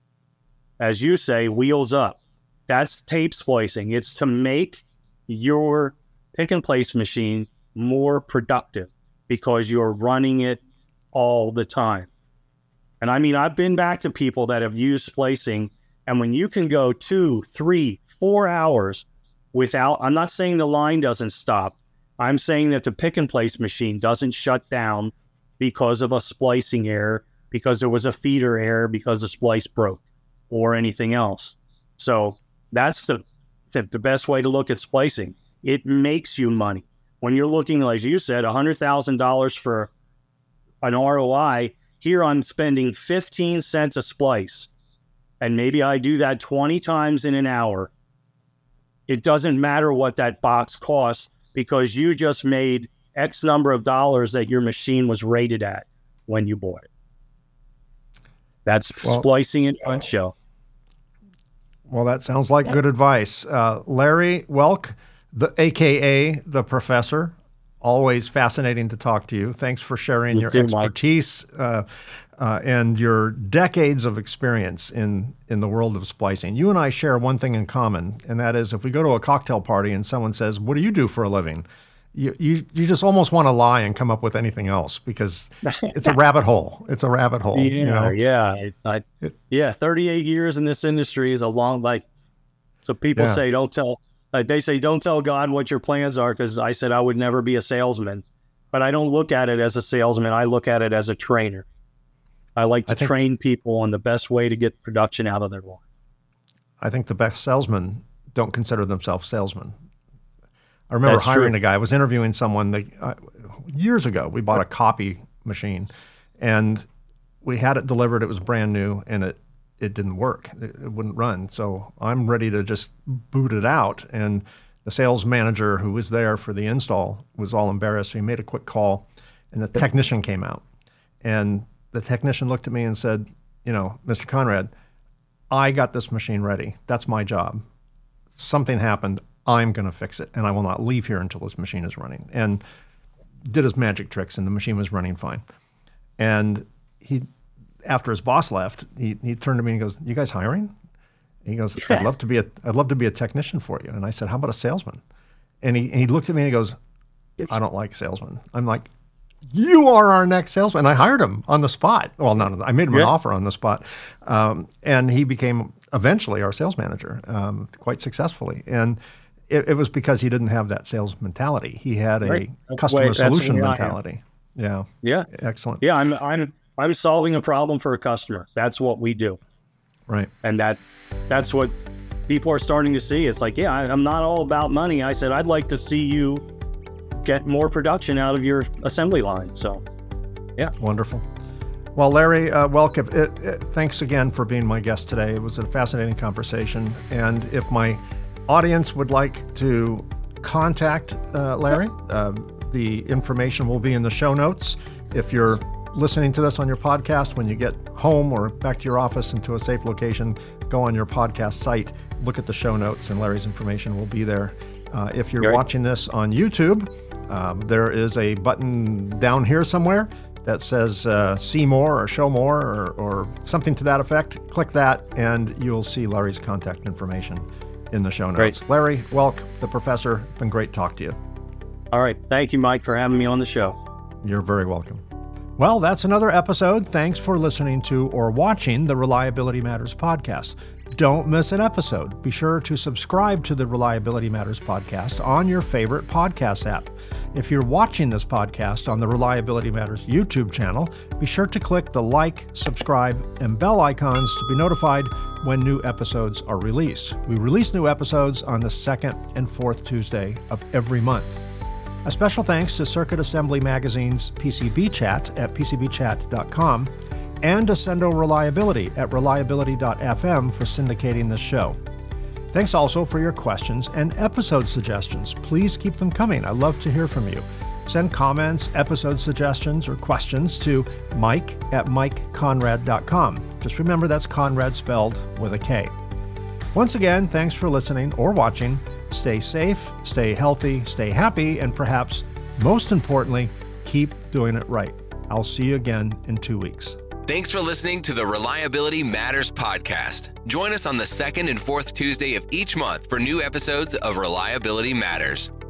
as you say, wheels up. That's tape splicing. It's to make your pick and place machine more productive because you're running it all the time. And I mean, I've been back to people that have used splicing, and when you can go two, three, four hours without, I'm not saying the line doesn't stop. I'm saying that the pick and place machine doesn't shut down because of a splicing error, because there was a feeder error, because the splice broke or anything else. So that's the, the, the best way to look at splicing. It makes you money. When you're looking, like you said, one hundred thousand dollars for an R O I, here I'm spending fifteen cents a splice, and maybe I do that twenty times in an hour. It doesn't matter what that box costs because you just made X number of dollars that your machine was rated at when you bought it. That's Well, splicing in a nutshell. Well, that sounds like good advice. Uh, Larry Welk, the A K A the Professor, always fascinating to talk to you. Thanks for sharing You your too, Mike. expertise uh, uh, and your decades of experience in, in the world of splicing. You and I share one thing in common, and that is if we go to a cocktail party and someone says, "What do you do for a living?" You, you, you just almost want to lie and come up with anything else because it's a rabbit hole. It's a rabbit hole. Yeah, you know? yeah, I, I, yeah. thirty-eight years in this industry is a long, like. So people Yeah. say, don't tell. Like they say, don't tell God what your plans are, because I said I would never be a salesman, but I don't look at it as a salesman. I look at it as a trainer. I like to I think- train people on the best way to get production out of their line. I think the best salesmen don't consider themselves salesmen. I remember That's hiring true. a guy. I was interviewing someone that, uh, years ago. We bought a copy machine, and we had it delivered. It was brand new, and it it didn't work. It, it wouldn't run. So I'm ready to just boot it out. And the sales manager who was there for the install was all embarrassed. So he made a quick call, and the technician came out. And the technician looked at me and said, "You know, Mister Conrad, I got this machine ready. That's my job. Something happened. I'm going to fix it, and I will not leave here until this machine is running." And did his magic tricks, and the machine was running fine. And he, after his boss left, he, he turned to me and goes, "You guys hiring?" He goes, "I'd love to be a I'd love to be a technician for you." And I said, "How about a salesman?" And he and he looked at me and he goes, "I don't like salesmen." I'm like, "You are our next salesman." And I hired him on the spot. Well, no, I made him an Yeah. offer on the spot, um, and he became eventually our sales manager, um, quite successfully. And it, it was because he didn't have that sales mentality. He had a Right. That's customer the way- that's the solution way I am. mentality. Yeah, Yeah, excellent. yeah. I'm I'm I'm solving a problem for a customer. That's what we do. Right. And that that's what people are starting to see. It's like, yeah, I'm not all about money. I said, I'd like to see you get more production out of your assembly line. So, yeah. Wonderful. Well, Larry, uh, welcome. It, it, thanks again for being my guest today. It was a fascinating conversation. And if my audience would like to contact uh, Larry, uh, the information will be in the show notes. If you're listening to this on your podcast, when you get home or back to your office into a safe location, go on your podcast site, look at the show notes, and Larry's information will be there. Uh, if you're Great. watching this on YouTube, um, there is a button down here somewhere that says uh, see more or show more or, or something to that effect. Click that and you'll see Larry's contact information in the show notes. Great. Larry Welk, the professor, been great to talk to you. All right. Thank you, Mike, for having me on the show. You're very welcome. Well, that's another episode. Thanks for listening to or watching the Reliability Matters podcast. Don't miss an episode. Be sure to subscribe to the Reliability Matters podcast on your favorite podcast app. If you're watching this podcast on the Reliability Matters YouTube channel, be sure to click the like, subscribe, and bell icons to be notified when new episodes are released. We release new episodes on the second and fourth Tuesday of every month. A special thanks to Circuit Assembly Magazine's P C B Chat at p c b chat dot com and Ascendo Reliability at reliability dot f m for syndicating this show. Thanks also for your questions and episode suggestions. Please keep them coming. I love to hear from you. Send comments, episode suggestions, or questions to mike at mike conrad dot com. Just remember that's Conrad spelled with a K. Once again, thanks for listening or watching. Stay safe, stay healthy, stay happy, and perhaps most importantly, keep doing it right. I'll see you again in two weeks. Thanks for listening to the Reliability Matters podcast. Join us on the second and fourth Tuesday of each month for new episodes of Reliability Matters.